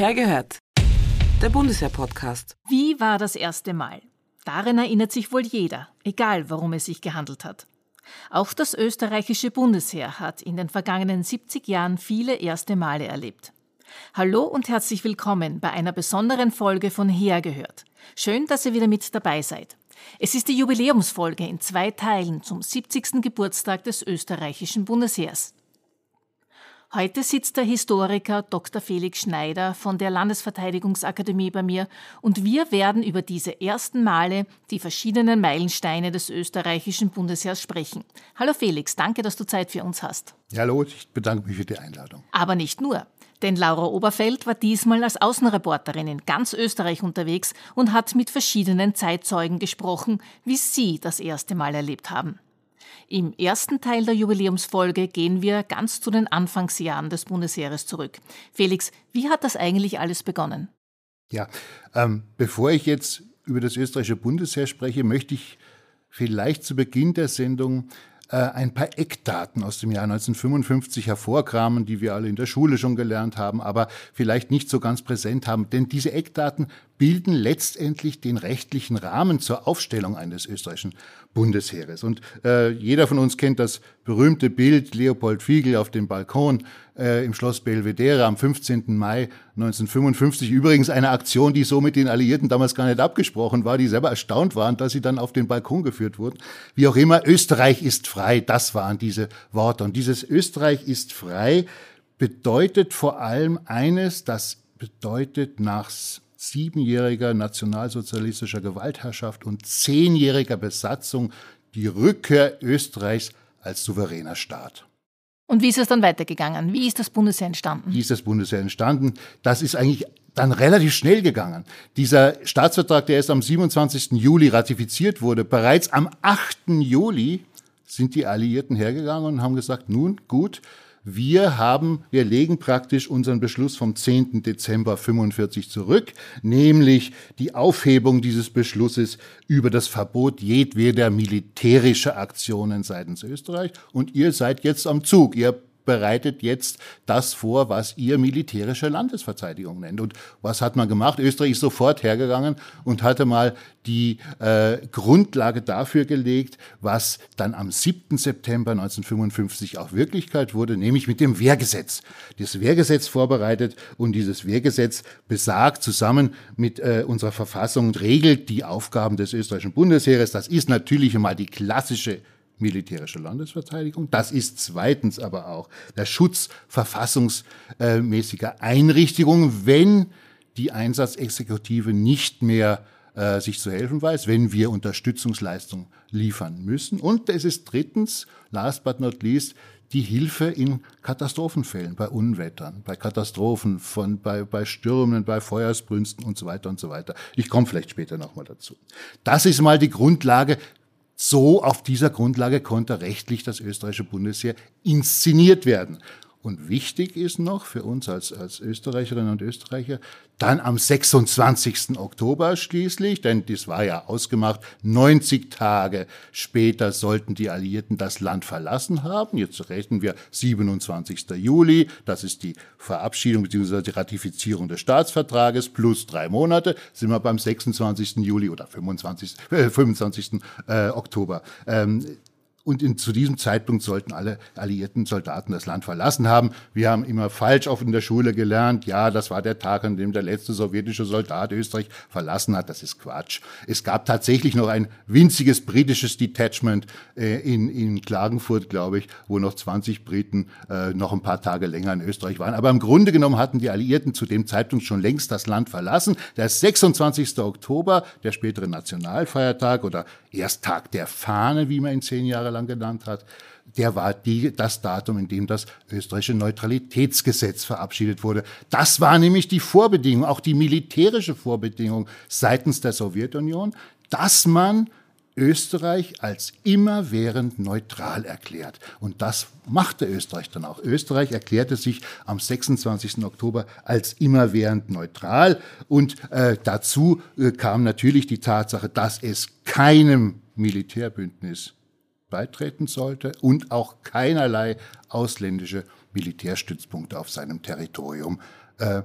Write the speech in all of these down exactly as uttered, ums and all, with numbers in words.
Hergehört, der Bundesheer-Podcast. Wie war das erste Mal? Daran erinnert sich wohl jeder, egal worum es sich gehandelt hat. Auch das österreichische Bundesheer hat in den vergangenen siebzig Jahren viele erste Male erlebt. Hallo und herzlich willkommen bei einer besonderen Folge von Hergehört. Schön, dass ihr wieder mit dabei seid. Es ist die Jubiläumsfolge in zwei Teilen zum siebzigsten Geburtstag des österreichischen Bundesheers. Heute sitzt der Historiker Doktor Felix Schneider von der Landesverteidigungsakademie bei mir und wir werden über diese ersten Male die verschiedenen Meilensteine des österreichischen Bundesheers sprechen. Hallo Felix, danke, dass du Zeit für uns hast. Hallo, ich bedanke mich für die Einladung. Aber nicht nur, denn Laura Oberfeld war diesmal als Außenreporterin in ganz Österreich unterwegs und hat mit verschiedenen Zeitzeugen gesprochen, wie sie das erste Mal erlebt haben. Im ersten Teil der Jubiläumsfolge gehen wir ganz zu den Anfangsjahren des Bundesheeres zurück. Felix, wie hat das eigentlich alles begonnen? Ja, ähm, bevor ich jetzt über das österreichische Bundesheer spreche, möchte ich vielleicht zu Beginn der Sendung äh, ein paar Eckdaten aus dem Jahr neunzehnhundertfünfundfünfzig hervorkramen, die wir alle in der Schule schon gelernt haben, aber vielleicht nicht so ganz präsent haben. Denn diese Eckdaten bilden letztendlich den rechtlichen Rahmen zur Aufstellung eines österreichischen Bundesheeres. Und äh, jeder von uns kennt das berühmte Bild Leopold Fiegel auf dem Balkon äh, im Schloss Belvedere am fünfzehnten Mai neunzehnhundertfünfundfünfzig. Übrigens eine Aktion, die so mit den Alliierten damals gar nicht abgesprochen war, die selber erstaunt waren, dass sie dann auf den Balkon geführt wurden. Wie auch immer, Österreich ist frei, das waren diese Worte. Und dieses Österreich ist frei bedeutet vor allem eines, das bedeutet nach siebenjähriger nationalsozialistischer Gewaltherrschaft und zehnjähriger Besatzung die Rückkehr Österreichs als souveräner Staat. Und wie ist es dann weitergegangen? Wie ist das Bundesheer entstanden? Wie ist das Bundesheer entstanden? Das ist eigentlich dann relativ schnell gegangen. Dieser Staatsvertrag, der erst am siebenundzwanzigsten Juli ratifiziert wurde, bereits am achten Juli sind die Alliierten hergegangen und haben gesagt, nun gut, Wir haben, wir legen praktisch unseren Beschluss vom zehnten Dezember fünfundvierzig zurück, nämlich die Aufhebung dieses Beschlusses über das Verbot jedweder militärischer Aktionen seitens Österreich. Und ihr seid jetzt am Zug. Ihr bereitet jetzt das vor, was ihr militärische Landesverteidigung nennt. Und was hat man gemacht? Österreich ist sofort hergegangen und hatte mal die äh, Grundlage dafür gelegt, was dann am siebten September neunzehnhundertfünfundfünfzig auch Wirklichkeit wurde, nämlich mit dem Wehrgesetz. Das Wehrgesetz vorbereitet und dieses Wehrgesetz besagt zusammen mit äh, unserer Verfassung und regelt die Aufgaben des österreichischen Bundesheeres. Das ist natürlich einmal die klassische militärische Landesverteidigung. Das ist zweitens aber auch der Schutz verfassungsmäßiger Einrichtungen, wenn die Einsatzexekutive nicht mehr äh, sich zu helfen weiß, wenn wir Unterstützungsleistungen liefern müssen. Und es ist drittens, last but not least, die Hilfe in Katastrophenfällen, bei Unwettern, bei Katastrophen, von, bei, bei Stürmen, bei Feuersbrünsten und so weiter und so weiter. Ich komme vielleicht später nochmal dazu. Das ist mal die Grundlage. So, auf dieser Grundlage konnte rechtlich das österreichische Bundesheer inszeniert werden. Und wichtig ist noch für uns als, als Österreicherinnen und Österreicher, dann am sechsundzwanzigsten Oktober schließlich, denn das war ja ausgemacht, neunzig Tage später sollten die Alliierten das Land verlassen haben. Jetzt rechnen wir siebenundzwanzigsten Juli, das ist die Verabschiedung bzw. die Ratifizierung des Staatsvertrages, plus drei Monate, sind wir beim sechsundzwanzigsten Juli oder fünfundzwanzigsten, äh, fünfundzwanzigsten Äh, Oktober. Ähm, Und in, zu diesem Zeitpunkt sollten alle alliierten Soldaten das Land verlassen haben. Wir haben immer falsch oft in der Schule gelernt, ja, das war der Tag, an dem der letzte sowjetische Soldat Österreich verlassen hat. Das ist Quatsch. Es gab tatsächlich noch ein winziges britisches Detachment äh, in, in Klagenfurt, glaube ich, wo noch zwanzig Briten äh, noch ein paar Tage länger in Österreich waren. Aber im Grunde genommen hatten die Alliierten zu dem Zeitpunkt schon längst das Land verlassen. Der sechsundzwanzigsten Oktober, der spätere Nationalfeiertag oder Ersttag der Fahne, wie man ihn zehn Jahre lang genannt hat, der war die, das Datum, in dem das österreichische Neutralitätsgesetz verabschiedet wurde. Das war nämlich die Vorbedingung, auch die militärische Vorbedingung seitens der Sowjetunion, dass man Österreich als immerwährend neutral erklärt. Und das machte Österreich dann auch. Österreich erklärte sich am sechsundzwanzigsten Oktober als immerwährend neutral. Und äh, dazu äh, kam natürlich die Tatsache, dass es keinem Militärbündnis beitreten sollte und auch keinerlei ausländische Militärstützpunkte auf seinem Territorium äh,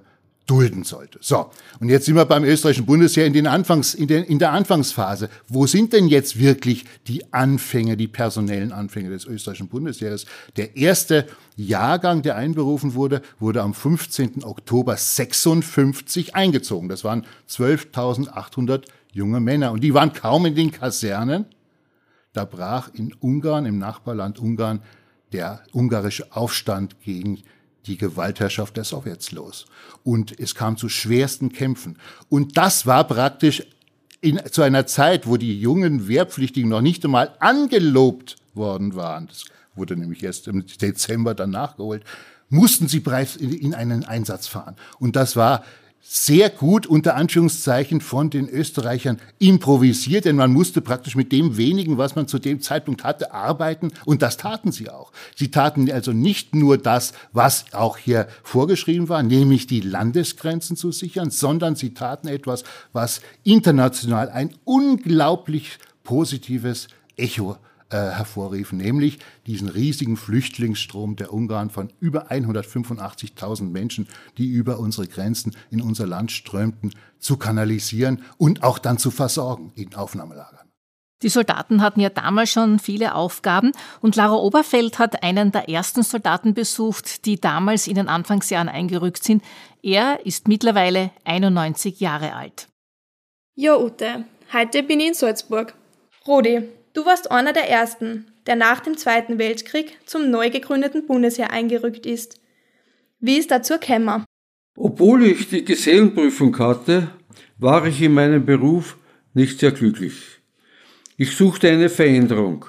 dulden sollte. So, und jetzt sind wir beim österreichischen Bundesheer in, den Anfangs, in, der, in der Anfangsphase. Wo sind denn jetzt wirklich die Anfänge, die personellen Anfänge des österreichischen Bundesheeres? Der erste Jahrgang, der einberufen wurde, wurde am fünfzehnten Oktober sechsundfünfzig eingezogen. Das waren zwölftausendachthundert junge Männer und die waren kaum in den Kasernen. Da brach in Ungarn, im Nachbarland Ungarn, der ungarische Aufstand gegen die Gewaltherrschaft der Sowjets los. Und es kam zu schwersten Kämpfen. Und das war praktisch in, zu einer Zeit, wo die jungen Wehrpflichtigen noch nicht einmal angelobt worden waren. Das wurde nämlich erst im Dezember dann nachgeholt. Mussten sie bereits in, in einen Einsatz fahren. Und das war sehr gut unter Anführungszeichen von den Österreichern improvisiert, denn man musste praktisch mit dem wenigen, was man zu dem Zeitpunkt hatte, arbeiten und das taten sie auch. Sie taten also nicht nur das, was auch hier vorgeschrieben war, nämlich die Landesgrenzen zu sichern, sondern sie taten etwas, was international ein unglaublich positives Echo Äh, hervorriefen, nämlich diesen riesigen Flüchtlingsstrom der Ungarn von über hundertfünfundachtzigtausend Menschen, die über unsere Grenzen in unser Land strömten, zu kanalisieren und auch dann zu versorgen in Aufnahmelagern. Die Soldaten hatten ja damals schon viele Aufgaben und Lara Oberfeld hat einen der ersten Soldaten besucht, die damals in den Anfangsjahren eingerückt sind. Er ist mittlerweile einundneunzig Jahre alt. Ja, Ute, heute bin ich in Salzburg. Rudi, du warst einer der Ersten, der nach dem Zweiten Weltkrieg zum neu gegründeten Bundesheer eingerückt ist. Wie ist dazu gekommen? Obwohl ich die Gesellenprüfung hatte, war ich in meinem Beruf nicht sehr glücklich. Ich suchte eine Veränderung.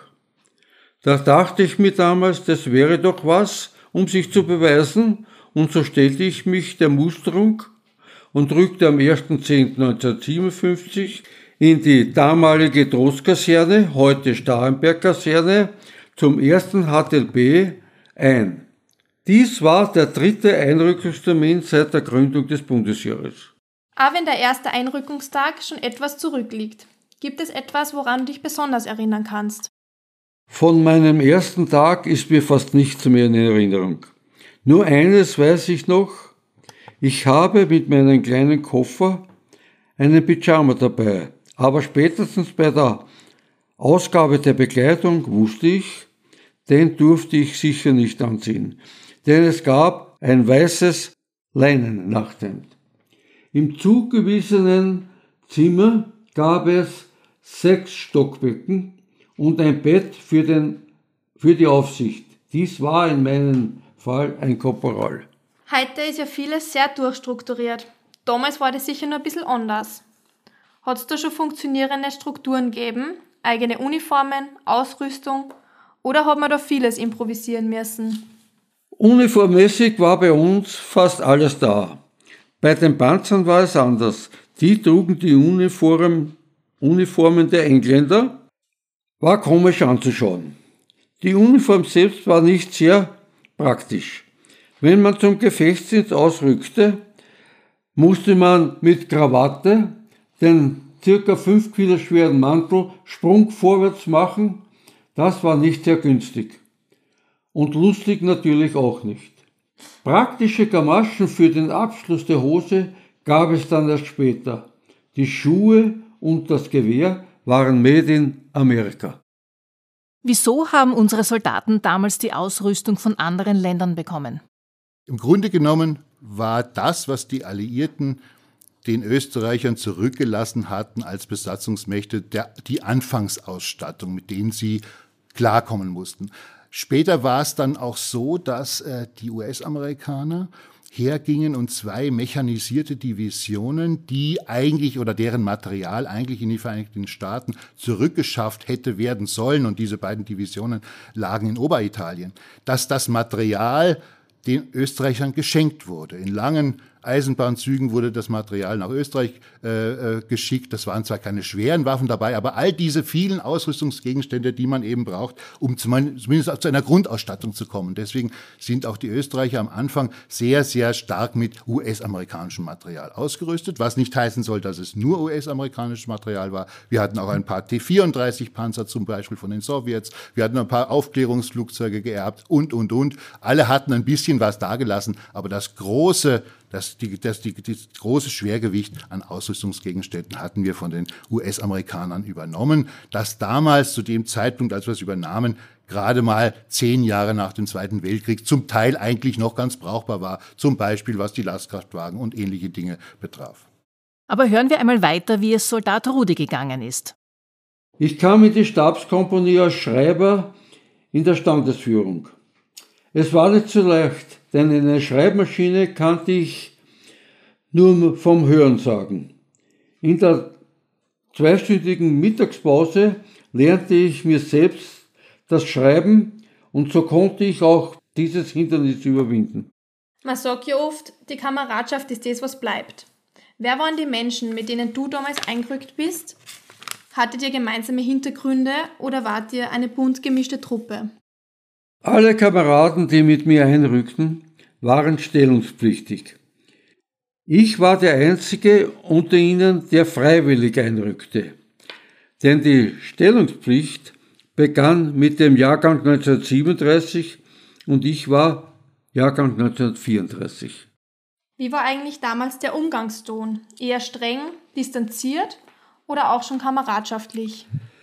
Da dachte ich mir damals, das wäre doch was, um sich zu beweisen, und so stellte ich mich der Musterung und rückte am ersten zehnten neunzehnhundertsiebenundfünfzig in die damalige Trostkaserne, heute Starrenberg-Kaserne, zum ersten H T L B ein. Dies war der dritte Einrückungstermin seit der Gründung des Bundesheeres. Auch wenn der erste Einrückungstag schon etwas zurückliegt, gibt es etwas, woran du dich besonders erinnern kannst? Von meinem ersten Tag ist mir fast nichts mehr in Erinnerung. Nur eines weiß ich noch: Ich habe mit meinem kleinen Koffer einen Pyjama dabei. Aber spätestens bei der Ausgabe der Bekleidung wusste ich, den durfte ich sicher nicht anziehen, denn es gab ein weißes Leinennachthemd. Im zugewiesenen Zimmer gab es sechs Stockbetten und ein Bett für, den, für die Aufsicht. Dies war in meinem Fall ein Korporal. Heute ist ja vieles sehr durchstrukturiert. Damals war das sicher noch ein bisschen anders. Hat es da schon funktionierende Strukturen gegeben, eigene Uniformen, Ausrüstung, oder hat man da vieles improvisieren müssen? Uniformmäßig war bei uns fast alles da. Bei den Panzern war es anders. Die trugen die Uniform, Uniformen der Engländer. War komisch anzuschauen. Die Uniform selbst war nicht sehr praktisch. Wenn man zum Gefechtsdienst ausrückte, musste man mit Krawatte den circa fünf Kilo schweren Mantel Sprung vorwärts machen. Das war nicht sehr günstig. Und lustig natürlich auch nicht. Praktische Gamaschen für den Abschluss der Hose gab es dann erst später. Die Schuhe und das Gewehr waren made in Amerika. Wieso haben unsere Soldaten damals die Ausrüstung von anderen Ländern bekommen? Im Grunde genommen war das, was die Alliierten den Österreichern zurückgelassen hatten als Besatzungsmächte, der, die Anfangsausstattung, mit denen sie klarkommen mussten. Später war es dann auch so, dass äh, die U S-Amerikaner hergingen und zwei mechanisierte Divisionen, die eigentlich oder deren Material eigentlich in die Vereinigten Staaten zurückgeschafft hätte werden sollen, und diese beiden Divisionen lagen in Oberitalien, dass das Material den Österreichern geschenkt wurde. In langen Eisenbahnzügen wurde das Material nach Österreich äh, äh, geschickt. Das waren zwar keine schweren Waffen dabei, aber all diese vielen Ausrüstungsgegenstände, die man eben braucht, um zumindest zu einer Grundausstattung zu kommen. Deswegen sind auch die Österreicher am Anfang sehr, sehr stark mit U S-amerikanischem Material ausgerüstet, was nicht heißen soll, dass es nur U S-amerikanisches Material war. Wir hatten auch ein paar T vierunddreißig Panzer zum Beispiel von den Sowjets. Wir hatten ein paar Aufklärungsflugzeuge geerbt und, und, und. Alle hatten ein bisschen was dagelassen, aber das große Das, die, das, die, das große Schwergewicht an Ausrüstungsgegenständen hatten wir von den U S-Amerikanern übernommen, das damals zu dem Zeitpunkt, als wir es übernahmen, gerade mal zehn Jahre nach dem Zweiten Weltkrieg zum Teil eigentlich noch ganz brauchbar war, zum Beispiel was die Lastkraftwagen und ähnliche Dinge betraf. Aber hören wir einmal weiter, wie es Soldat Rudi gegangen ist. Ich kam in die Stabskompanie als Schreiber in der Standesführung. Es war nicht so leicht, denn eine Schreibmaschine kannte ich nur vom Hörensagen. In der zweistündigen Mittagspause lernte ich mir selbst das Schreiben und so konnte ich auch dieses Hindernis überwinden. Man sagt ja oft, die Kameradschaft ist das, was bleibt. Wer waren die Menschen, mit denen du damals eingerückt bist? Hattet ihr gemeinsame Hintergründe oder wart ihr eine bunt gemischte Truppe? Alle Kameraden, die mit mir einrückten, waren stellungspflichtig. Ich war der Einzige unter ihnen, der freiwillig einrückte. Denn die Stellungspflicht begann mit dem Jahrgang neunzehnhundertsiebenunddreißig und ich war Jahrgang neunzehnhundertvierunddreißig. Wie war eigentlich damals der Umgangston? Eher streng, distanziert oder auch schon kameradschaftlich?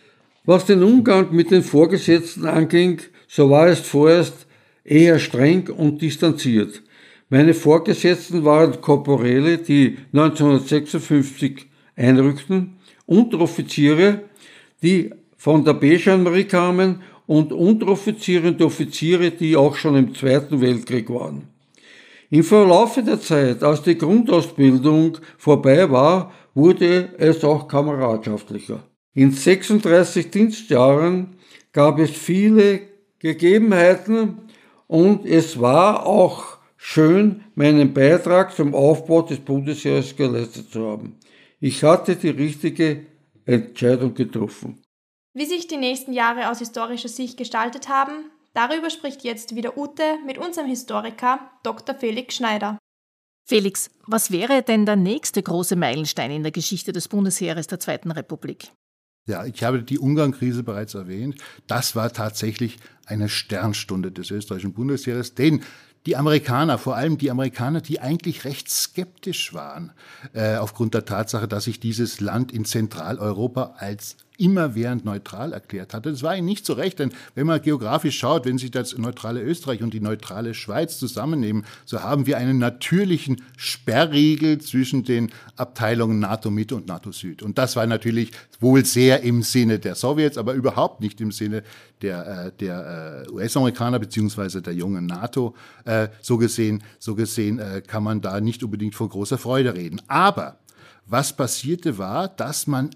Was den Umgang mit den Vorgesetzten anging, so war es vorerst eher streng und distanziert. Meine Vorgesetzten waren Korporale, die neunzehnhundertsechsundfünfzig einrückten, Unteroffiziere, die von der B-Gendarmerie kamen und Unteroffiziere und Offiziere, die auch schon im Zweiten Weltkrieg waren. Im Verlaufe der Zeit, als die Grundausbildung vorbei war, wurde es auch kameradschaftlicher. In sechsunddreißig Dienstjahren gab es viele Gegebenheiten und es war auch schön, meinen Beitrag zum Aufbau des Bundesheeres geleistet zu haben. Ich hatte die richtige Entscheidung getroffen. Wie sich die nächsten Jahre aus historischer Sicht gestaltet haben, darüber spricht jetzt wieder Ute mit unserem Historiker Doktor Felix Schneider. Felix, was wäre denn der nächste große Meilenstein in der Geschichte des Bundesheeres der Zweiten Republik? Ja, ich habe die Ungarn-Krise bereits erwähnt. Das war tatsächlich eine Sternstunde des österreichischen Bundesheeres, denn die Amerikaner, vor allem die Amerikaner, die eigentlich recht skeptisch waren, äh, aufgrund der Tatsache, dass sich dieses Land in Zentraleuropa als immerwährend neutral erklärt hatte. Das war ihnen nicht so recht, denn wenn man geografisch schaut, wenn Sie das neutrale Österreich und die neutrale Schweiz zusammennehmen, so haben wir einen natürlichen Sperrriegel zwischen den Abteilungen NATO-Mitte und NATO-Süd. Und das war natürlich wohl sehr im Sinne der Sowjets, aber überhaupt nicht im Sinne der, der U S-Amerikaner beziehungsweise der jungen NATO. So gesehen, so gesehen kann man da nicht unbedingt von großer Freude reden. Aber was passierte war, dass man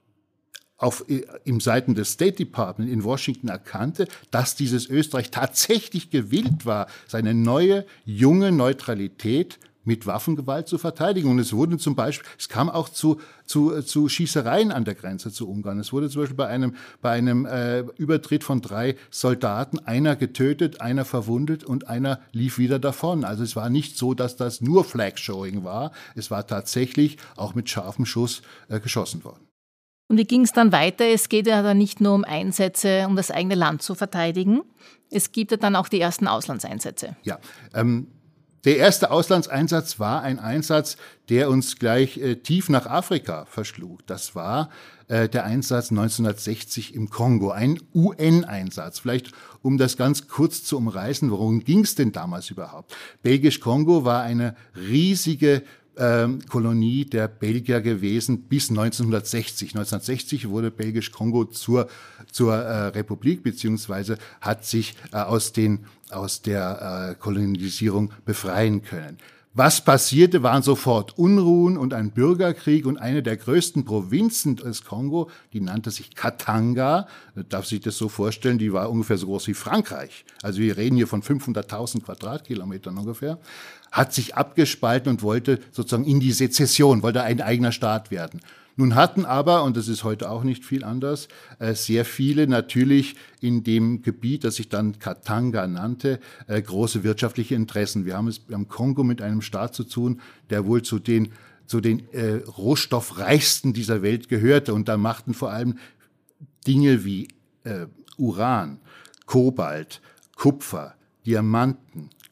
auf, im Seiten des State Department in Washington erkannte, dass dieses Österreich tatsächlich gewillt war, seine neue, junge Neutralität mit Waffengewalt zu verteidigen. Und es wurde zum Beispiel, es kam auch zu, zu, zu Schießereien an der Grenze zu Ungarn. Es wurde zum Beispiel bei einem, bei einem äh, Übertritt von drei Soldaten einer getötet, einer verwundet und einer lief wieder davon. Also es war nicht so, dass das nur Flag-Showing war. Es war tatsächlich auch mit scharfem Schuss äh, geschossen worden. Und wie ging es dann weiter? Es geht ja dann nicht nur um Einsätze, um das eigene Land zu verteidigen. Es gibt ja dann auch die ersten Auslandseinsätze. Ja, ähm, der erste Auslandseinsatz war ein Einsatz, der uns gleich äh, tief nach Afrika verschlug. Das war äh, der Einsatz neunzehnhundertsechzig im Kongo, ein U N-Einsatz. Vielleicht um das ganz kurz zu umreißen, worum ging es denn damals überhaupt? Belgisch-Kongo war eine riesige Ähm, Kolonie der Belgier gewesen bis neunzehnhundertsechzig. neunzehnhundertsechzig wurde Belgisch-Kongo zur, zur äh, Republik, beziehungsweise hat sich äh, aus, den, aus der äh, Kolonisierung befreien können. Was passierte, waren sofort Unruhen und ein Bürgerkrieg und eine der größten Provinzen des Kongo, die nannte sich Katanga, darf sich das so vorstellen, die war ungefähr so groß wie Frankreich. Also wir reden hier von fünfhunderttausend Quadratkilometern ungefähr, hat sich abgespalten und wollte sozusagen in die Sezession, wollte ein eigener Staat werden. Nun hatten aber, und das ist heute auch nicht viel anders, sehr viele natürlich in dem Gebiet, das sich dann Katanga nannte, große wirtschaftliche Interessen. Wir haben es am Kongo mit einem Staat zu tun, der wohl zu den, zu den äh, rohstoffreichsten dieser Welt gehörte. Und da machten vor allem Dinge wie äh, Uran, Kobalt, Kupfer, Diamanten,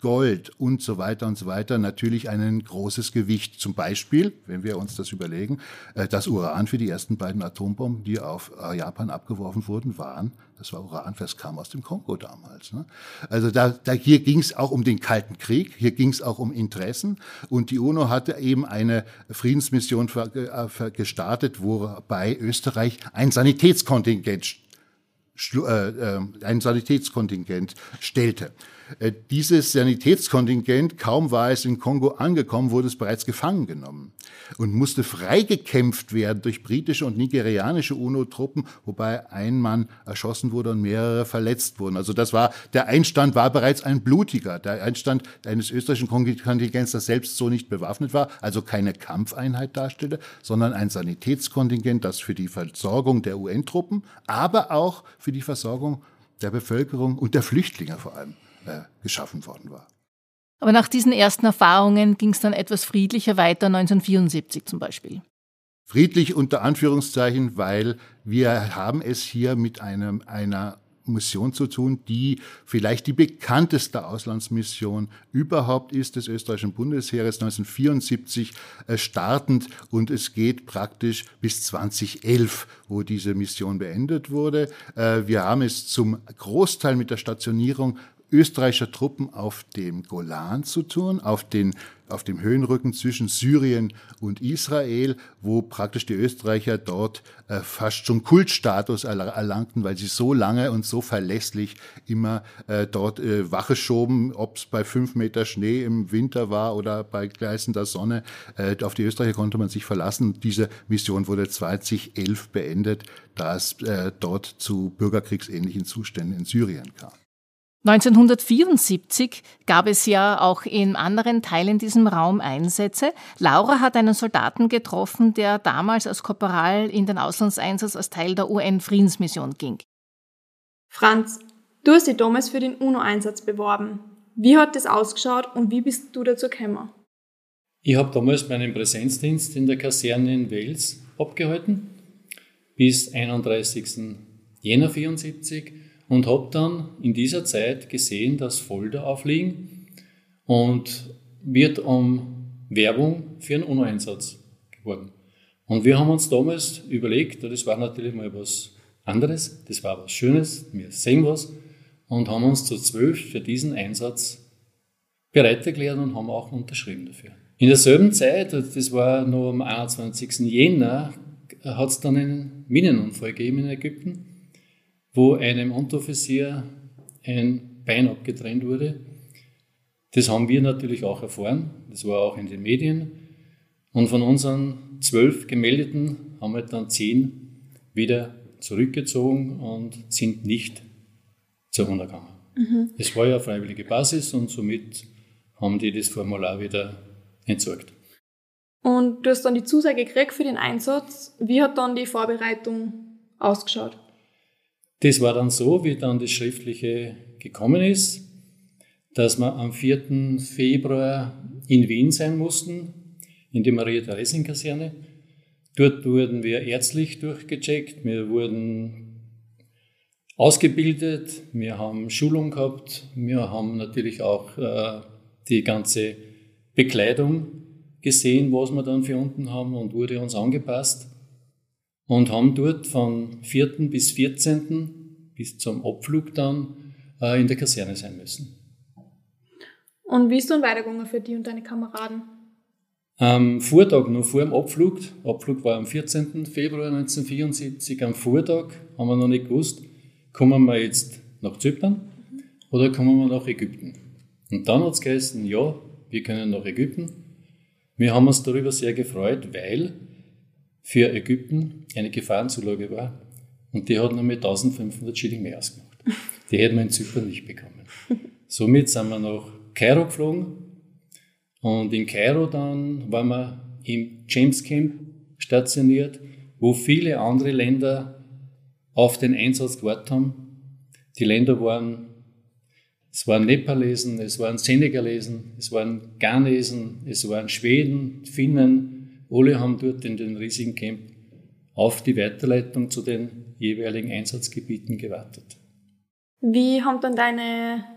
Gold und so weiter und so weiter natürlich ein großes Gewicht. Zum Beispiel, wenn wir uns das überlegen, das Uran für die ersten beiden Atombomben, die auf Japan abgeworfen wurden, waren, das war Uran, das kam aus dem Kongo damals. Ne? Also da, da hier ging es auch um den Kalten Krieg, hier ging es auch um Interessen und die UNO hatte eben eine Friedensmission gestartet, wobei Österreich ein Sanitätskontingent ein Sanitätskontingent stellte. Dieses Sanitätskontingent, kaum war es in Kongo angekommen, wurde es bereits gefangen genommen und musste freigekämpft werden durch britische und nigerianische UNO-Truppen, wobei ein Mann erschossen wurde und mehrere verletzt wurden. Also das war, der Einstand war bereits ein blutiger, der Einstand eines österreichischen Kontingents, das selbst so nicht bewaffnet war, also keine Kampfeinheit darstellte, sondern ein Sanitätskontingent, das für die Versorgung der U N-Truppen, aber auch für die Versorgung der Bevölkerung und der Flüchtlinge vor allem äh, geschaffen worden war. Aber nach diesen ersten Erfahrungen ging es dann etwas friedlicher weiter, neunzehnhundertvierundsiebzig zum Beispiel. Friedlich unter Anführungszeichen, weil wir haben es hier mit einem, einer Mission zu tun, die vielleicht die bekannteste Auslandsmission überhaupt ist des österreichischen Bundesheeres, neunzehnhundertvierundsiebzig äh, startend, und es geht praktisch bis zweitausendelf, wo diese Mission beendet wurde. Äh, wir haben es zum Großteil mit der Stationierung österreichischer Truppen auf dem Golan zu tun, auf, den, auf dem Höhenrücken zwischen Syrien und Israel, wo praktisch die Österreicher dort äh, fast schon Kultstatus erlangten, weil sie so lange und so verlässlich immer äh, dort äh, Wache schoben, ob es bei fünf Meter Schnee im Winter war oder bei gleißender Sonne. Äh, auf die Österreicher konnte man sich verlassen. Diese Mission wurde zweitausendelf beendet, da es äh, dort zu bürgerkriegsähnlichen Zuständen in Syrien kam. neunzehnhundertvierundsiebzig gab es ja auch in anderen Teilen diesem Raum Einsätze. Laura hat einen Soldaten getroffen, der damals als Korporal in den Auslandseinsatz als Teil der U N-Friedensmission ging. Franz, du hast dich damals für den UNO-Einsatz beworben. Wie hat das ausgeschaut und wie bist du dazu gekommen? Ich habe damals meinen Präsenzdienst in der Kaserne in Wels abgehalten bis einunddreißigsten Jänner vierundsiebzig. Und habe dann in dieser Zeit gesehen, dass Folder aufliegen und wird um Werbung für einen UNO-Einsatz geworden. Und wir haben uns damals überlegt, das war natürlich mal was anderes, das war was Schönes, wir sehen was, und haben uns zu zwölf für diesen Einsatz bereit erklärt und haben auch unterschrieben dafür. In derselben Zeit, das war noch am einundzwanzigsten Jänner, hat es dann einen Minenunfall gegeben in Ägypten, wo einem Unteroffizier ein Bein abgetrennt wurde. Das haben wir natürlich auch erfahren, das war auch in den Medien. Und von unseren zwölf Gemeldeten haben wir dann zehn wieder zurückgezogen und sind nicht zur UNO gegangen. Mhm. Es war ja eine freiwillige Basis und somit haben die das Formular wieder entsorgt. Und du hast dann die Zusage gekriegt für den Einsatz. Wie hat dann die Vorbereitung ausgeschaut? Das war dann so, wie dann das Schriftliche gekommen ist, dass wir am vierten Februar in Wien sein mussten, in der Maria-Theresien-Kaserne. Dort wurden wir ärztlich durchgecheckt, wir wurden ausgebildet, wir haben Schulung gehabt, wir haben natürlich auch äh, die ganze Bekleidung gesehen, was wir dann für unten haben, und wurde uns angepasst. Und haben dort von vierten bis vierzehnten bis zum Abflug dann äh, in der Kaserne sein müssen. Und wie ist dann weitergegangen für dich und deine Kameraden? Am Vortag, noch vor dem Abflug, Abflug war am vierzehnten Februar neunzehnhundertvierundsiebzig, am Vortag haben wir noch nicht gewusst, kommen wir jetzt nach Zypern oder kommen wir nach Ägypten. Und dann hat es geheißen, ja, wir können nach Ägypten. Wir haben uns darüber sehr gefreut, weil für Ägypten eine Gefahrenzulage war, und die hat noch mit eintausendfünfhundert Schilling mehr ausgemacht. Die hätten wir in Zypern nicht bekommen. Somit sind wir nach Kairo geflogen, und in Kairo dann waren wir im James Camp stationiert, wo viele andere Länder auf den Einsatz gewartet haben. Die Länder waren, es waren Nepalesen, es waren Senegalesen, es waren Ghanesen, es waren Schweden, Finnen. Alle haben dort in den riesigen Camp auf die Weiterleitung zu den jeweiligen Einsatzgebieten gewartet. Wie haben dann deine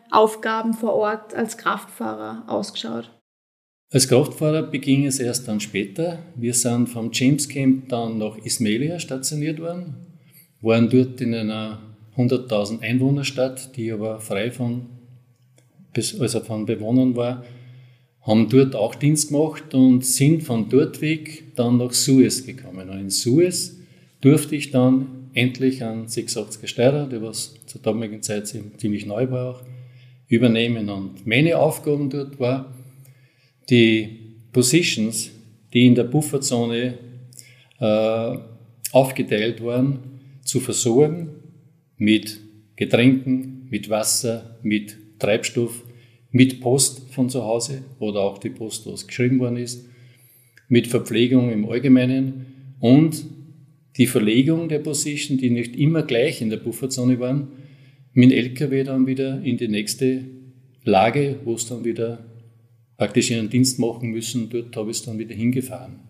Aufgaben vor Ort als Kraftfahrer ausgeschaut? Als Kraftfahrer beging es erst dann später. Wir sind vom James Camp dann nach Ismailia stationiert worden, waren dort in einer hunderttausend Einwohnerstadt, die aber frei von, also von Bewohnern war, haben dort auch Dienst gemacht und sind von dort weg dann nach Suez gekommen. Und in Suez durfte ich dann endlich einen sechsundachtziger Steirer, der was zur damaligen Zeit ziemlich neu war, auch, übernehmen. Und meine Aufgaben dort war, die Positions, die in der Pufferzone äh, aufgeteilt waren, zu versorgen mit Getränken, mit Wasser, mit Treibstoff, mit Post von zu Hause oder auch die Post, was geschrieben worden ist, mit Verpflegung im Allgemeinen und die Verlegung der Position, die nicht immer gleich in der Pufferzone waren, mit dem L K W dann wieder in die nächste Lage, wo es dann wieder praktisch ihren Dienst machen müssen. Dort habe ich es dann wieder hingefahren.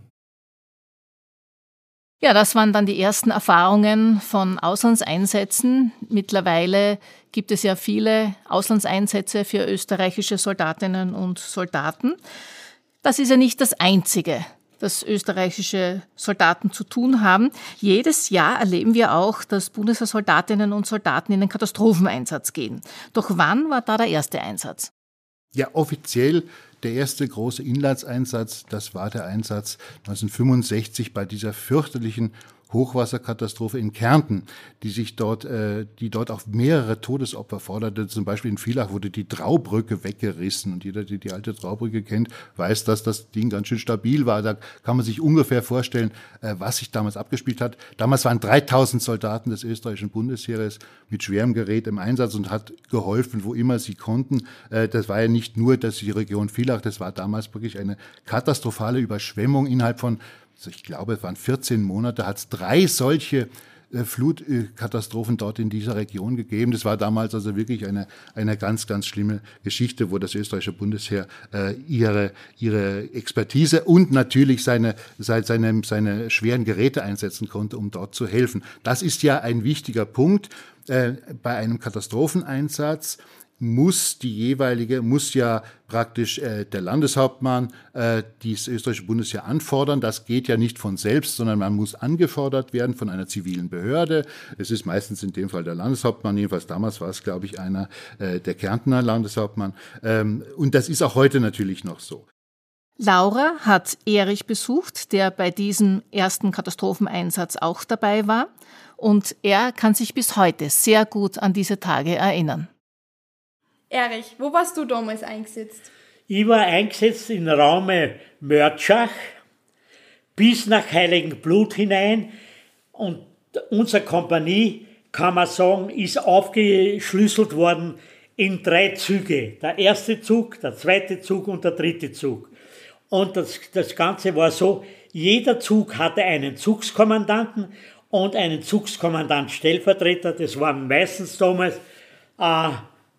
Ja, das waren dann die ersten Erfahrungen von Auslandseinsätzen. Mittlerweile gibt es ja viele Auslandseinsätze für österreichische Soldatinnen und Soldaten. Das ist ja nicht das Einzige, das österreichische Soldaten zu tun haben. Jedes Jahr erleben wir auch, dass Bundeswehrsoldatinnen und Soldaten in den Katastropheneinsatz gehen. Doch wann war da der erste Einsatz? Ja, offiziell der erste große Inlandseinsatz, das war der Einsatz neunzehnhundertfünfundsechzig bei dieser fürchterlichen Hochwasserkatastrophe in Kärnten, die sich dort, äh, die dort auch mehrere Todesopfer forderte. Zum Beispiel in Villach wurde die Traubrücke weggerissen und jeder, der die alte Traubrücke kennt, weiß, dass das Ding ganz schön stabil war. Da kann man sich ungefähr vorstellen, äh, was sich damals abgespielt hat. Damals waren dreitausend Soldaten des österreichischen Bundesheeres mit schwerem Gerät im Einsatz und hat geholfen, wo immer sie konnten. Äh, das war ja nicht nur, dass die Region Villach, das war damals wirklich eine katastrophale Überschwemmung innerhalb von, ich glaube, es waren vierzehn Monate, hat es drei solche äh, Flutkatastrophen dort in dieser Region gegeben. Das war damals also wirklich eine, eine ganz, ganz schlimme Geschichte, wo das österreichische Bundesheer äh, ihre, ihre Expertise und natürlich seine, seine, seine schweren Geräte einsetzen konnte, um dort zu helfen. Das ist ja ein wichtiger Punkt äh, bei einem Katastropheneinsatz. muss die jeweilige, muss ja praktisch äh, der Landeshauptmann äh, dieses österreichische Bundesheer anfordern. Das geht ja nicht von selbst, sondern man muss angefordert werden von einer zivilen Behörde. Es ist meistens in dem Fall der Landeshauptmann, jedenfalls damals war es, glaube ich, einer äh, der Kärntner Landeshauptmann. Ähm, und das ist auch heute natürlich noch so. Laura hat Erich besucht, der bei diesem ersten Katastropheneinsatz auch dabei war. Und er kann sich bis heute sehr gut an diese Tage erinnern. Erich, wo warst du damals eingesetzt? Ich war eingesetzt in Raume Mörtschach bis nach Heiligenblut hinein und unsere Kompanie, kann man sagen, ist aufgeschlüsselt worden in drei Züge. Der erste Zug, der zweite Zug und der dritte Zug. Und das, das Ganze war so, jeder Zug hatte einen Zugskommandanten und einen Zugskommandant-Stellvertreter. Das waren meistens damals äh,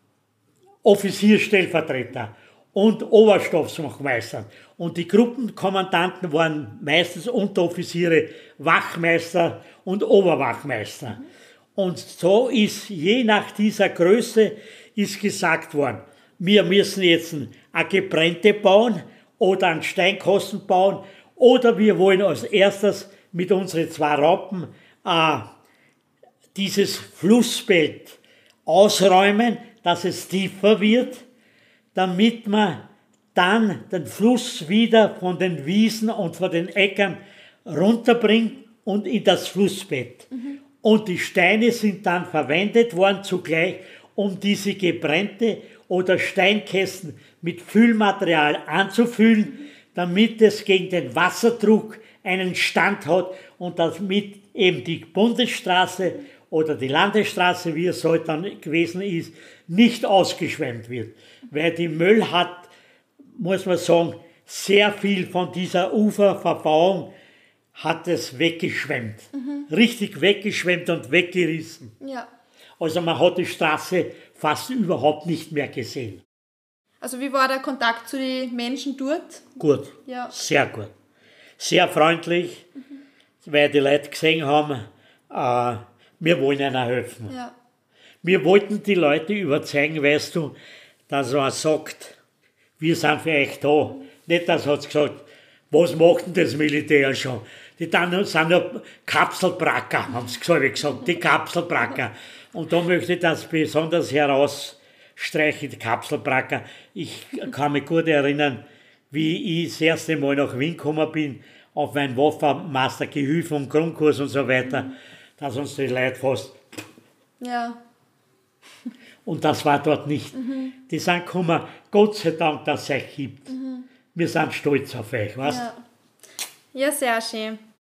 Offizierstellvertreter und Oberstabswachtmeister. Und die Gruppenkommandanten waren meistens Unteroffiziere, Wachmeister und Oberwachmeister. Mhm. Und so ist je nach dieser Größe ist gesagt worden, wir müssen jetzt eine Gebrennte bauen oder einen Steinkasten bauen oder wir wollen als erstes mit unseren zwei Raupen äh, dieses Flussbett ausräumen, dass es tiefer wird, damit man dann den Fluss wieder von den Wiesen und von den Äckern runterbringt und in das Flussbett. Mhm. Und die Steine sind dann verwendet worden zugleich, um diese gebrennte oder Steinkästen mit Füllmaterial anzufüllen, damit es gegen den Wasserdruck einen Stand hat und damit eben die Bundesstraße oder die Landesstraße, wie es heute dann gewesen ist, nicht ausgeschwemmt wird. Weil die Möll hat, muss man sagen, sehr viel von dieser Uferverbauung hat es weggeschwemmt. Mhm. Richtig weggeschwemmt und weggerissen. Ja. Also man hat die Straße fast überhaupt nicht mehr gesehen. Also wie war der Kontakt zu den Menschen dort? Gut, ja. Sehr gut. Sehr freundlich, mhm. weil die Leute gesehen haben, äh, wir wollen ihnen helfen. Ja. Wir wollten die Leute überzeugen, weißt du, dass man sagt, wir sind für euch da. Nicht, dass hat gesagt, was macht denn das Militär schon? Die dann sind ja Kapselbracker, haben sie gesagt, die Kapselbracker. Und da möchte ich das besonders herausstreichen, die Kapselbracker. Ich kann mich gut erinnern, wie ich das erste Mal nach Wien gekommen bin, auf mein Waffenmeistergehilfe und Grundkurs und so weiter, dass uns die Leute fast... Ja. Und das war dort nicht. Mhm. Die sind gekommen, Gott sei Dank, dass es euch gibt. Mhm. Wir sind stolz auf euch, weißt du? Ja. Ja, sehr schön.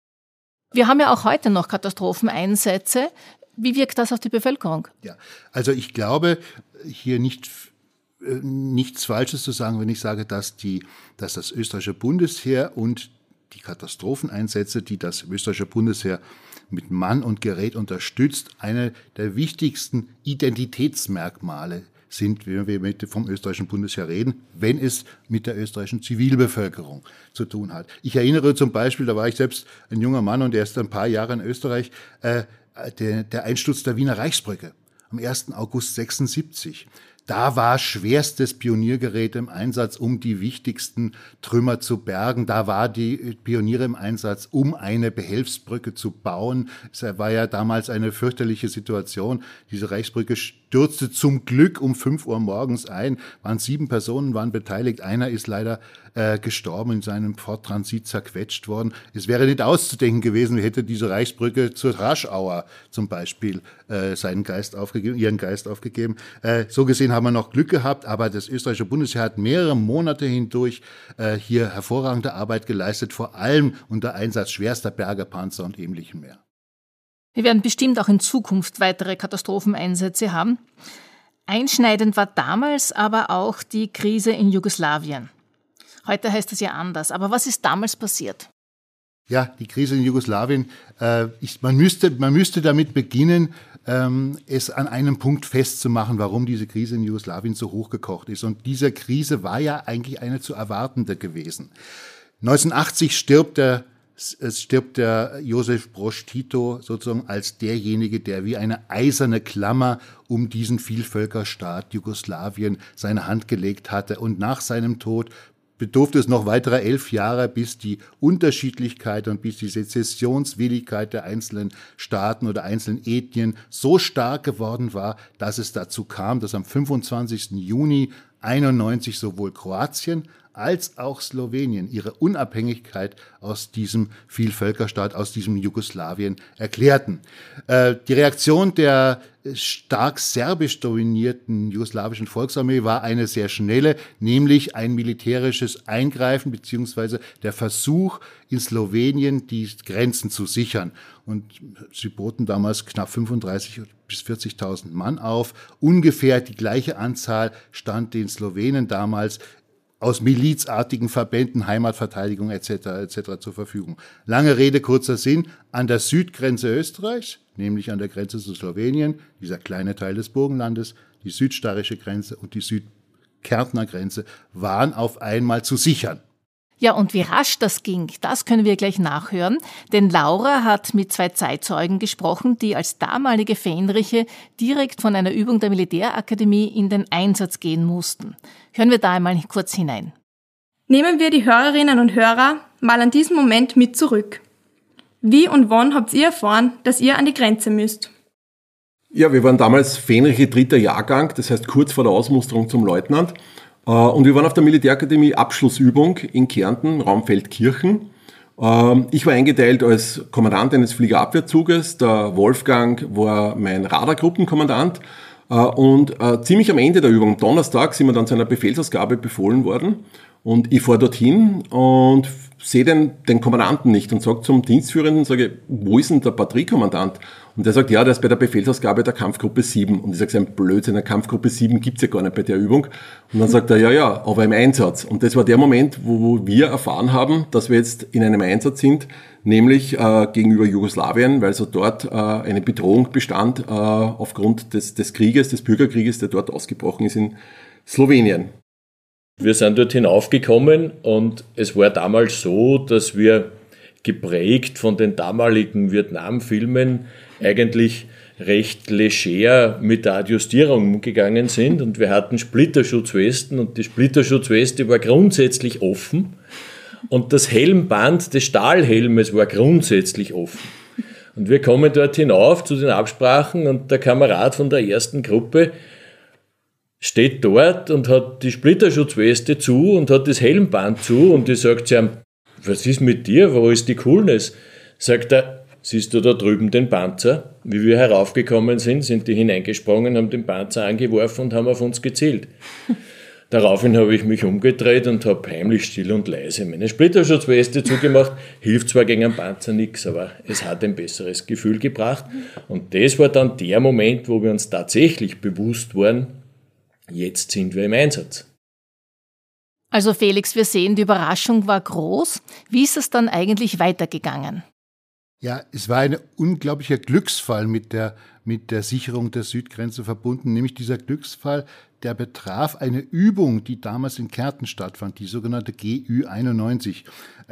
Wir haben ja auch heute noch Katastropheneinsätze. Wie wirkt das auf die Bevölkerung? Ja, also ich glaube, hier nicht, äh, nichts Falsches zu sagen, wenn ich sage, dass, die, dass das österreichische Bundesheer und die Katastropheneinsätze, die das österreichische Bundesheer mit Mann und Gerät unterstützt, eine der wichtigsten Identitätsmerkmale sind, wenn wir mit vom österreichischen Bundesheer reden, wenn es mit der österreichischen Zivilbevölkerung zu tun hat. Ich erinnere zum Beispiel, da war ich selbst ein junger Mann und erst ein paar Jahre in Österreich, äh, der, der Einsturz der Wiener Reichsbrücke am ersten August sechsundsiebzig. Da war schwerstes Pioniergerät im Einsatz, um die wichtigsten Trümmer zu bergen. Da war die Pioniere im Einsatz, um eine Behelfsbrücke zu bauen. Es war ja damals eine fürchterliche Situation. Diese Reichsbrücke stürzte zum Glück um fünf Uhr morgens ein. Waren sieben Personen waren beteiligt. Einer ist leider äh, gestorben, in seinem Ford-Transit zerquetscht worden. Es wäre nicht auszudenken gewesen, wie hätte diese Reichsbrücke zur Raschauer zum Beispiel äh, seinen Geist aufgegeben, ihren Geist aufgegeben. Äh, so gesehen haben wir noch Glück gehabt, aber das österreichische Bundesheer hat mehrere Monate hindurch äh, hier hervorragende Arbeit geleistet, vor allem unter Einsatz schwerster Bergepanzer und ähnlichem mehr. Wir werden bestimmt auch in Zukunft weitere Katastropheneinsätze haben. Einschneidend war damals aber auch die Krise in Jugoslawien. Heute heißt es ja anders, aber was ist damals passiert? Ja, die Krise in Jugoslawien, äh, ich, man, müsste, man müsste damit beginnen, ähm, es an einem Punkt festzumachen, warum diese Krise in Jugoslawien so hochgekocht ist. Und diese Krise war ja eigentlich eine zu erwartende gewesen. neunzehnhundertachtzig stirbt der, es stirbt der Josef Broz Tito sozusagen als derjenige, der wie eine eiserne Klammer um diesen Vielvölkerstaat Jugoslawien seine Hand gelegt hatte. Und nach seinem Tod bedurfte es noch weiterer elf Jahre, bis die Unterschiedlichkeit und bis die Sezessionswilligkeit der einzelnen Staaten oder einzelnen Ethnien so stark geworden war, dass es dazu kam, dass am fünfundzwanzigsten Juni einundneunzig sowohl Kroatien als auch Slowenien ihre Unabhängigkeit aus diesem Vielvölkerstaat, aus diesem Jugoslawien erklärten. Äh, die Reaktion der stark serbisch dominierten jugoslawischen Volksarmee war eine sehr schnelle, nämlich ein militärisches Eingreifen beziehungsweise der Versuch, in Slowenien die Grenzen zu sichern. Und sie boten damals knapp fünfunddreißigtausend bis vierzigtausend Mann auf. Ungefähr die gleiche Anzahl stand den Slowenen damals aus milizartigen Verbänden, Heimatverteidigung et cetera et cetera zur Verfügung. Lange Rede, kurzer Sinn, an der Südgrenze Österreichs, nämlich an der Grenze zu Slowenien, dieser kleine Teil des Burgenlandes, die südsteirische Grenze und die Südkärntner Grenze waren auf einmal zu sichern. Ja, und wie rasch das ging, das können wir gleich nachhören, denn Laura hat mit zwei Zeitzeugen gesprochen, die als damalige Fähnriche direkt von einer Übung der Militärakademie in den Einsatz gehen mussten. Hören wir da einmal kurz hinein. Nehmen wir die Hörerinnen und Hörer mal an diesen Moment mit zurück. Wie und wann habt ihr erfahren, dass ihr an die Grenze müsst? Ja, wir waren damals Fähnriche dritter Jahrgang, das heißt kurz vor der Ausmusterung zum Leutnant. Und wir waren auf der Militärakademie Abschlussübung in Kärnten, Raum Feldkirchen. Ich war eingeteilt als Kommandant eines Fliegerabwehrzuges, der Wolfgang war mein Radargruppenkommandant. Und ziemlich am Ende der Übung, Donnerstag, sind wir dann zu einer Befehlsausgabe befohlen worden. Und ich fahre dorthin und sehe den, den Kommandanten nicht und sage zum Dienstführenden, sage, wo ist denn der Batteriekommandant? Und der sagt, ja, der ist bei der Befehlsausgabe der Kampfgruppe sieben. Und ich sage, ein Blödsinn, der Kampfgruppe sieben gibt's ja gar nicht bei der Übung. Und dann sagt er, ja, ja, aber im Einsatz. Und das war der Moment, wo wir erfahren haben, dass wir jetzt in einem Einsatz sind, nämlich äh, gegenüber Jugoslawien, weil so dort äh, eine Bedrohung bestand äh, aufgrund des, des Krieges, des Bürgerkrieges, der dort ausgebrochen ist in Slowenien. Wir sind dort hinaufgekommen und es war damals so, dass wir geprägt von den damaligen Vietnam-Filmen eigentlich recht leger mit der Adjustierung umgegangen sind und wir hatten Splitterschutzwesten und die Splitterschutzweste war grundsätzlich offen und das Helmband des Stahlhelmes war grundsätzlich offen. Und wir kommen dort hinauf zu den Absprachen und der Kamerad von der ersten Gruppe steht dort und hat die Splitterschutzweste zu und hat das Helmband zu und ich sagt zu ihm, was ist mit dir, wo ist die Coolness? Sagt er, siehst du da drüben den Panzer? Wie wir heraufgekommen sind, sind die hineingesprungen, haben den Panzer angeworfen und haben auf uns gezielt. Daraufhin habe ich mich umgedreht und habe heimlich still und leise meine Splitterschutzweste zugemacht. Hilft zwar gegen einen Panzer nichts, aber es hat ein besseres Gefühl gebracht. Und das war dann der Moment, wo wir uns tatsächlich bewusst waren, jetzt sind wir im Einsatz. Also Felix, wir sehen, die Überraschung war groß. Wie ist es dann eigentlich weitergegangen? Ja, es war ein unglaublicher Glücksfall mit der, mit der Sicherung der Südgrenze verbunden, nämlich dieser Glücksfall, der betraf eine Übung, die damals in Kärnten stattfand, die sogenannte G Ü einundneunzig.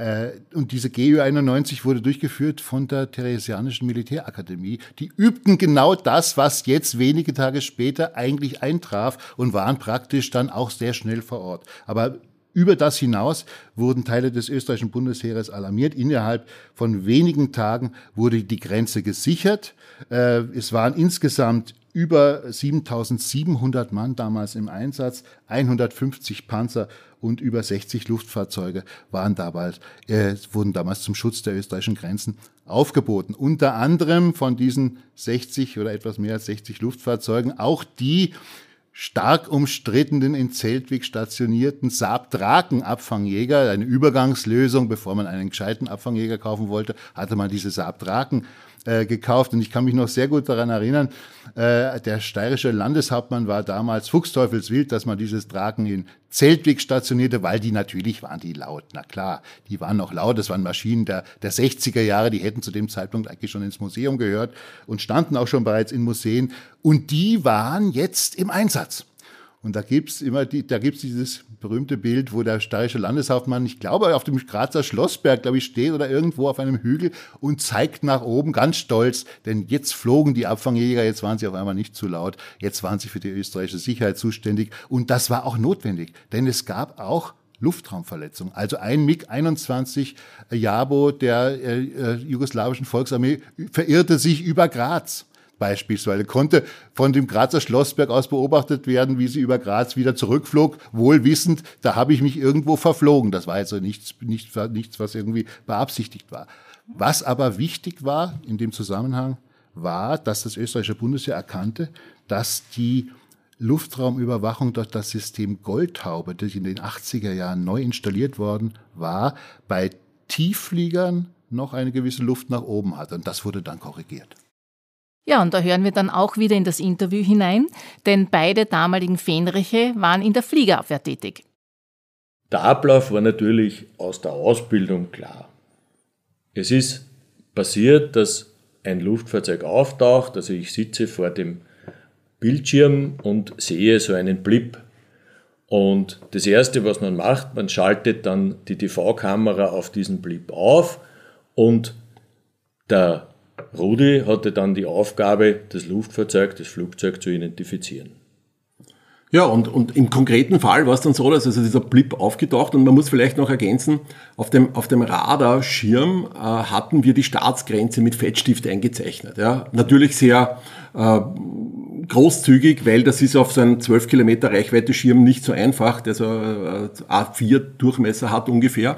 Und diese G Ü einundneunzig wurde durchgeführt von der Theresianischen Militärakademie. Die übten genau das, was jetzt wenige Tage später eigentlich eintraf und waren praktisch dann auch sehr schnell vor Ort. Aber über das hinaus wurden Teile des österreichischen Bundesheeres alarmiert. Innerhalb von wenigen Tagen wurde die Grenze gesichert. Es waren insgesamt über siebentausendsiebenhundert Mann damals im Einsatz, hundertfünfzig Panzer und über sechzig Luftfahrzeuge waren damals, äh, wurden damals zum Schutz der österreichischen Grenzen aufgeboten. Unter anderem von diesen sechzig oder etwas mehr als sechzig Luftfahrzeugen auch die stark umstrittenen, in Zeltwig stationierten Saab-Draken-Abfangjäger. Eine Übergangslösung, bevor man einen gescheiten Abfangjäger kaufen wollte, hatte man diese Saab-Draken äh, gekauft. Und ich kann mich noch sehr gut daran erinnern, äh, der steirische Landeshauptmann war damals fuchsteufelswild, dass man dieses Draken in Zeltwig stationierte, weil die natürlich waren die laut. Na klar, die waren noch laut. Das waren Maschinen der, der sechziger Jahre, die hätten zu dem Zeitpunkt eigentlich schon ins Museum gehört und standen auch schon bereits in Museen. Und die waren jetzt im Einsatz. Und da gibt's immer die, da gibt's dieses berühmte Bild, wo der steirische Landeshauptmann, ich glaube, auf dem Grazer Schlossberg, glaube ich, steht oder irgendwo auf einem Hügel und zeigt nach oben ganz stolz, denn jetzt flogen die Abfangjäger, jetzt waren sie auf einmal nicht zu laut, jetzt waren sie für die österreichische Sicherheit zuständig. Und das war auch notwendig, denn es gab auch Luftraumverletzungen. Also ein MiG einundzwanzig Jabo der äh, jugoslawischen Volksarmee verirrte sich über Graz. Beispielsweise konnte von dem Grazer Schlossberg aus beobachtet werden, wie sie über Graz wieder zurückflog, wohl wissend, da habe ich mich irgendwo verflogen. Das war also nichts, nichts, nichts, was irgendwie beabsichtigt war. Was aber wichtig war in dem Zusammenhang, war, dass das österreichische Bundesheer erkannte, dass die Luftraumüberwachung durch das System Goldtaube, das in den achtziger Jahren neu installiert worden war, bei Tieffliegern noch eine gewisse Luft nach oben hatte. Und das wurde dann korrigiert. Ja, und da hören wir dann auch wieder in das Interview hinein, denn beide damaligen Fähnriche waren in der Fliegerabwehr tätig. Der Ablauf war natürlich aus der Ausbildung klar. Es ist passiert, dass ein Luftfahrzeug auftaucht, also ich sitze vor dem Bildschirm und sehe so einen Blip. Und das Erste, was man macht, man schaltet dann die T V-Kamera auf diesen Blip auf und der Rudi hatte dann die Aufgabe, das Luftfahrzeug, das Flugzeug zu identifizieren. Ja, und, und im konkreten Fall war es dann so, dass also dieser Blip aufgetaucht und man muss vielleicht noch ergänzen, auf dem, auf dem Radarschirm äh, hatten wir die Staatsgrenze mit Fettstift eingezeichnet. Ja. Natürlich sehr äh, großzügig, weil das ist auf so einem zwölf Kilometer Reichweite Schirm nicht so einfach, der so äh, A vier Durchmesser hat ungefähr.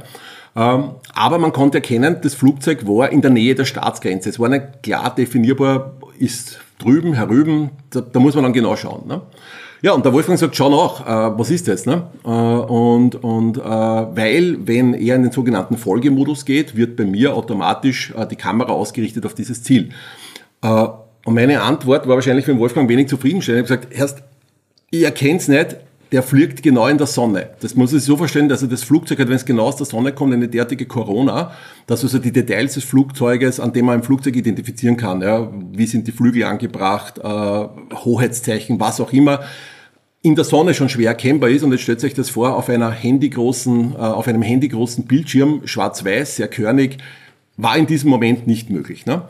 Aber man konnte erkennen, das Flugzeug war in der Nähe der Staatsgrenze. Es war nicht klar definierbar, ist drüben, herüben, da, da muss man dann genau schauen. Ne? Ja, und der Wolfgang sagt, schau nach, äh, was ist das? Ne? Äh, und und äh, weil, wenn er in den sogenannten Folgemodus geht, wird bei mir automatisch äh, die Kamera ausgerichtet auf dieses Ziel. Äh, und meine Antwort war wahrscheinlich für den Wolfgang wenig zufriedenstellend. Ich habe gesagt, erst, ich erkenne es nicht, der fliegt genau in der Sonne. Das muss ich so verstehen, dass also das Flugzeug hat, wenn es genau aus der Sonne kommt, eine derartige Corona, dass also die Details des Flugzeuges, an dem man ein Flugzeug identifizieren kann, ja, wie sind die Flügel angebracht, äh, Hoheitszeichen, was auch immer, in der Sonne schon schwer erkennbar ist. Und jetzt stellt sich das vor, auf einer handygroßen, äh, auf einem handygroßen Bildschirm, schwarz-weiß, sehr körnig, war in diesem Moment nicht möglich. Ne?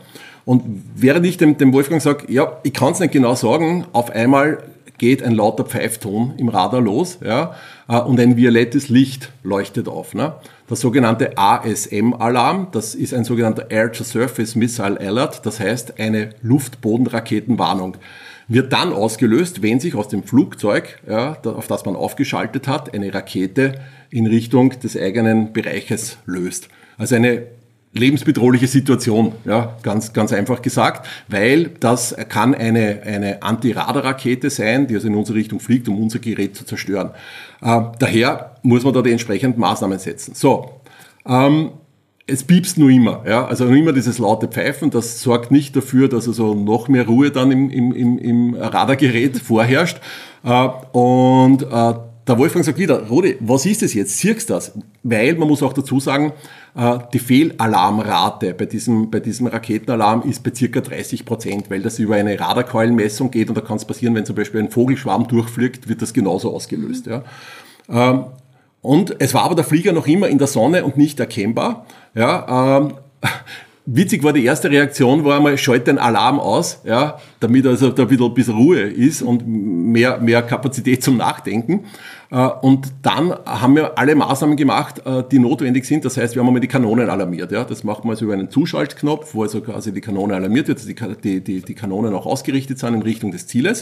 Und während ich dem, dem Wolfgang sage, ja, ich kann es nicht genau sagen, auf einmal geht ein lauter Pfeifton im Radar los, ja, und ein violettes Licht leuchtet auf. Ne? Das sogenannte A S M-Alarm, das ist ein sogenannter Air-to-Surface Missile Alert, das heißt eine Luft-Boden-Raketenwarnung. Wird dann ausgelöst, wenn sich aus dem Flugzeug, ja, auf das man aufgeschaltet hat, eine Rakete in Richtung des eigenen Bereiches löst. Also eine lebensbedrohliche Situation, ja, ganz, ganz einfach gesagt, weil das kann eine, eine Anti-Radar-Rakete sein, die also in unsere Richtung fliegt, um unser Gerät zu zerstören. Äh, daher muss man da die entsprechenden Maßnahmen setzen. So, ähm, es piepst nur immer, ja, also nur immer dieses laute Pfeifen, das sorgt nicht dafür, dass also noch mehr Ruhe dann im, im, im, im Radargerät vorherrscht. Äh, und äh, der Wolfgang sagt wieder, Rudi, was ist das jetzt? Siehst du das? Weil, man muss auch dazu sagen, die Fehlalarmrate bei diesem, bei diesem Raketenalarm ist bei circa dreißig Prozent, weil das über eine Radarkeulenmessung geht und da kann es passieren, wenn zum Beispiel ein Vogelschwarm durchfliegt, wird das genauso ausgelöst. Ja. Und es war aber der Flieger noch immer in der Sonne und nicht erkennbar. Ja, witzig war die erste Reaktion, war einmal, schalte den Alarm aus, ja, damit also da wieder ein bisschen Ruhe ist und mehr, mehr Kapazität zum Nachdenken. Und dann haben wir alle Maßnahmen gemacht, die notwendig sind. Das heißt, wir haben einmal die Kanonen alarmiert. Ja. Das macht man also über einen Zuschaltknopf, wo also quasi die Kanone alarmiert wird, dass die, die, die Kanonen auch ausgerichtet sind in Richtung des Zieles.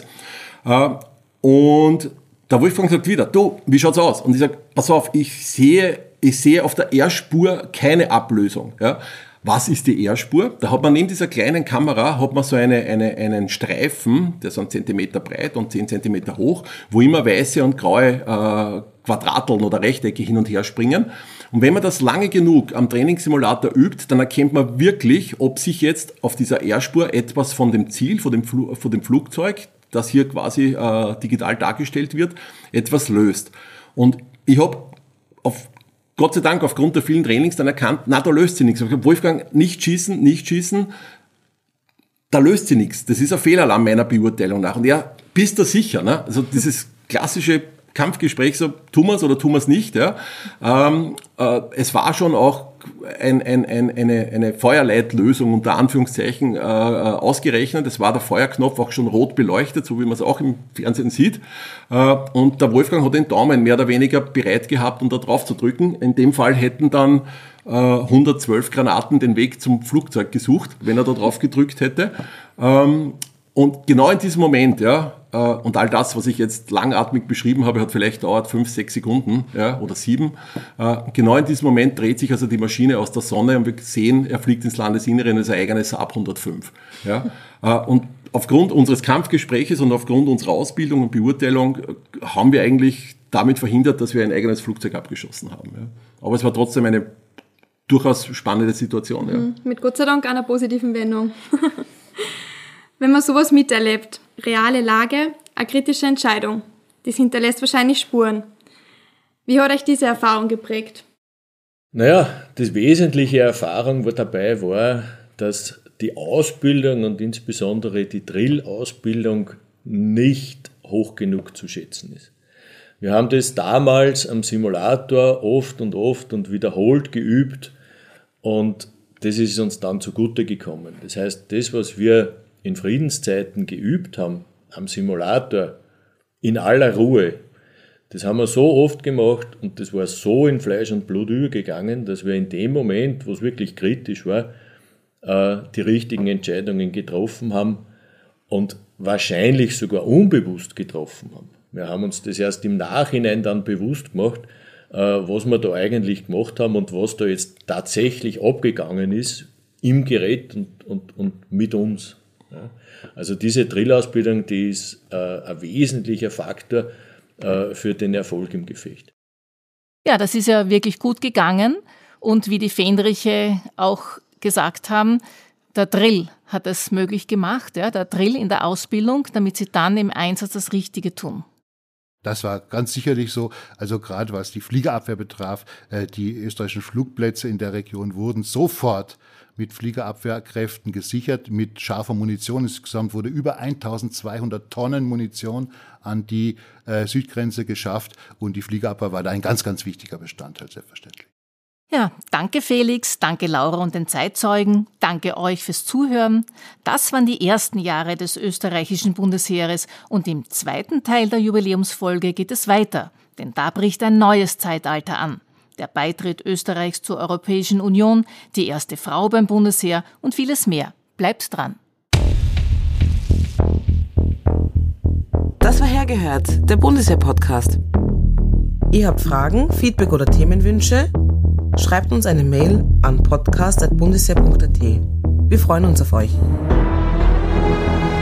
Und der Wolfgang sagt wieder, du, wie schaut's aus? Und ich sage, pass auf, ich sehe, ich sehe auf der R-Spur keine Ablösung. Ja. Was ist die R-Spur? Da hat man neben dieser kleinen Kamera hat man so eine, eine, einen Streifen, der so einen Zentimeter breit und zehn Zentimeter hoch, wo immer weiße und graue äh, Quadrateln oder Rechtecke hin und her springen. Und wenn man das lange genug am Trainingssimulator übt, dann erkennt man wirklich, ob sich jetzt auf dieser R-Spur etwas von dem Ziel, von dem, Fl- von dem Flugzeug, das hier quasi äh, digital dargestellt wird, etwas löst. Und ich habe auf Gott sei Dank aufgrund der vielen Trainings dann erkannt, na, da löst sie nichts. Ich habe, Wolfgang, nicht schießen, nicht schießen, da löst sie nichts. Das ist ein Fehlalarm meiner Beurteilung nach. Und ja, bist du sicher, ne? Also dieses klassische Kampfgespräch, so tun wir es oder tun wir es nicht. Ja? Ähm, äh, es war schon auch ein, ein, ein, eine, eine Feuerleitlösung unter Anführungszeichen äh, ausgerechnet. Es war der Feuerknopf auch schon rot beleuchtet, so wie man es auch im Fernsehen sieht. Äh, und der Wolfgang hat den Daumen mehr oder weniger bereit gehabt, um da drauf zu drücken. In dem Fall hätten dann äh, hundertzwölf Granaten den Weg zum Flugzeug gesucht, wenn er da drauf gedrückt hätte. Ähm, und genau in diesem Moment, ja, und all das, was ich jetzt langatmig beschrieben habe, hat vielleicht dauert fünf, sechs Sekunden, ja, oder sieben. Genau in diesem Moment dreht sich also die Maschine aus der Sonne und wir sehen, er fliegt ins Landesinnere in sein eigenes Saab hundertfünf. Ja. Und aufgrund unseres Kampfgespräches und aufgrund unserer Ausbildung und Beurteilung haben wir eigentlich damit verhindert, dass wir ein eigenes Flugzeug abgeschossen haben. Ja. Aber es war trotzdem eine durchaus spannende Situation. Ja. Mit Gott sei Dank einer positiven Wendung. Wenn man sowas miterlebt, reale Lage, eine kritische Entscheidung, das hinterlässt wahrscheinlich Spuren. Wie hat euch diese Erfahrung geprägt? Naja, das wesentliche Erfahrung dabei war, dass die Ausbildung und insbesondere die Drill-Ausbildung nicht hoch genug zu schätzen ist. Wir haben das damals am Simulator oft und oft und wiederholt geübt und das ist uns dann zugute gekommen. Das heißt, das, was wir in Friedenszeiten geübt haben, am Simulator, in aller Ruhe, das haben wir so oft gemacht und das war so in Fleisch und Blut übergegangen, dass wir in dem Moment, wo es wirklich kritisch war, die richtigen Entscheidungen getroffen haben und wahrscheinlich sogar unbewusst getroffen haben. Wir haben uns das erst im Nachhinein dann bewusst gemacht, was wir da eigentlich gemacht haben und was da jetzt tatsächlich abgegangen ist im Gerät und, und, und mit uns. Ja. Also diese Drillausbildung, die ist äh, ein wesentlicher Faktor äh, für den Erfolg im Gefecht. Ja, das ist ja wirklich gut gegangen und wie die Fähnriche auch gesagt haben, der Drill hat es möglich gemacht, ja, der Drill in der Ausbildung, damit sie dann im Einsatz das Richtige tun. Das war ganz sicherlich so. Also gerade was die Fliegerabwehr betraf, äh, die österreichischen Flugplätze in der Region wurden sofort mit Fliegerabwehrkräften gesichert, mit scharfer Munition. Insgesamt wurde über eintausendzweihundert Tonnen Munition an die äh, Südgrenze geschafft und die Fliegerabwehr war da ein ganz, ganz wichtiger Bestandteil, selbstverständlich. Ja, danke Felix, danke Laura und den Zeitzeugen, danke euch fürs Zuhören. Das waren die ersten Jahre des österreichischen Bundesheeres und im zweiten Teil der Jubiläumsfolge geht es weiter, denn da bricht ein neues Zeitalter an. Der Beitritt Österreichs zur Europäischen Union, die erste Frau beim Bundesheer und vieles mehr. Bleibt dran. Das war Hergehört, der Bundesheer-Podcast. Ihr habt Fragen, Feedback oder Themenwünsche? Schreibt uns eine Mail an podcast at bundesheer punkt at. Wir freuen uns auf euch.